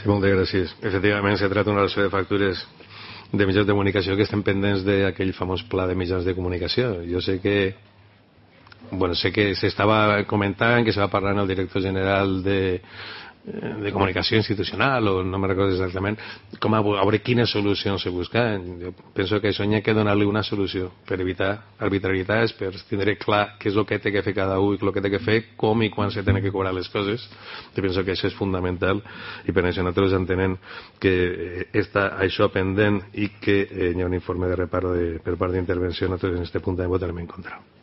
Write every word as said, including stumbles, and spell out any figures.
Sí, moltes gràcies. Efectivament, se tracta d'una relació de factures de mitjans de comunicació que estem pendents d'aquell famós pla de mitjans de comunicació. Jo sé que bueno, sé que s'estava comentant, que se va parlar en el director general de, de comunicació institucional, o no me recordo exactament, com a, a veure quines solucions se busquen. Jo penso que això hi ha que donar-li una solució per evitar arbitrarietats, per tindre clar què és el que té que fer cada un i el que té que fer, com i quan se tenen que cobrar les coses. Jo penso que això és fundamental i per això nosaltres entenem que està això pendent i que eh, hi ha un informe de reparo de, per part d'intervenció. Nosaltres en aquest punt també votarem en contra.